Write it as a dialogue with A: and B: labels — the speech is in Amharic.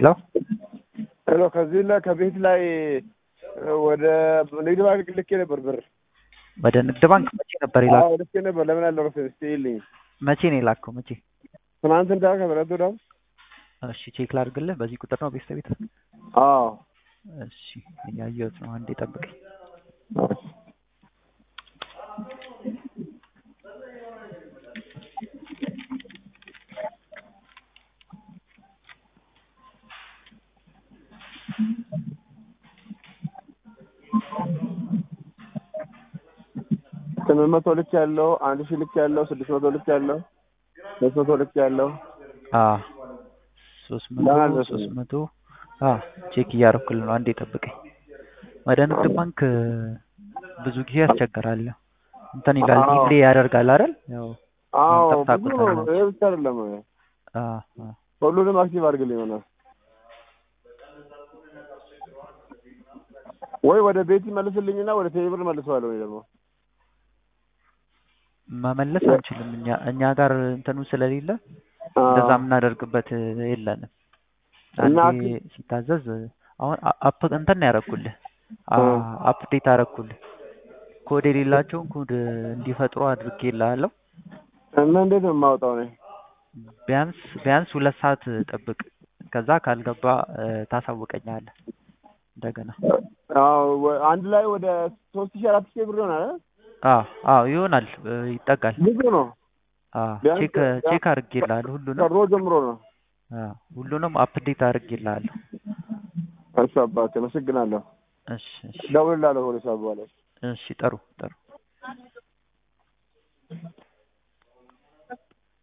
A: ሄሎ
B: ሄሎ ከዚህ ላይ ከቤት ላይ ወደ ንግድ ባንክ ልኬ ነበር ብር።
A: ወደ ንግድ ባንክ መቼ ነበር የላከው?
B: አዎ ልኬ ነበር። ለምን አልደረሰም? እስቲ ይልኝ።
A: መቼ ነው የላከው? መቼ?
B: ትናንት ከትናንት ወዲያ።
A: እሺ ቼክ ላድርግልህ። በዚህ ቁጥር ነው ቤት?
B: አዎ
A: እሺ እያየሁት ነው። አንዴ ጠብቀኝ።
B: ስምንት መቶ ልክ ያለው 1000 ልክ ያለው 600 ልክ ያለው 300 ልክ ያለው
A: 300 ቼክ እያደረኩልህ ነው። አንዴ ጠብቀኝ። ወደ ንግድ ባንክ ብዙ ጊዜ ያስቸግራል። እንትን ይላል ዲሌ ያደርጋል አይደል? ያው
B: አዎ
A: ተፍታቁት ነው።
B: ይሄ ብቻ አይደለም። ሁሉንም አክቲቭ አድርግልኝ ማለት ወይ ወደ ቤት ይመልስልኝና ወደ ቴሌብር መልሰዋለሁ ወይ ደግሞ
A: መመለስ አንችልም። እኛ ጋር እንትኑ ስለሌለ እንደዛ የምናደርግበት የለንም። አንዴ ሲታዘዝ አሁን እንትን ያደረኩልህ አፕዴት አደረኩልህ። ኮድ የሌላቸውን ኮድ እንዲፈጥሩ አድርጌልሃለሁ።
B: እና እንዴት ነው የማወጣው ነው?
A: ቢያንስ 2 ሰዓት ጠብቅ። ከዛ ካልገባ ታሳውቀኛለህ እንደገና።
B: አንድ ላይ ወደ 3400 ብር ይሆናል።
A: ይሆናል፣ ይጠጋል።
B: ብዙ ነው።
A: ቼክ አድርጌልሃለሁ ሁሉንም።
B: ከሮ ጀምሮ ነው።
A: ሁሉንም አፕዴት አድርጌልሃለሁ።
B: እሺ አባቴ አመሰግናለሁ።
A: እሺ
B: ደውልልሃለሁ ወደ ሰዓት በኋላ።
A: እሺ ጥሩ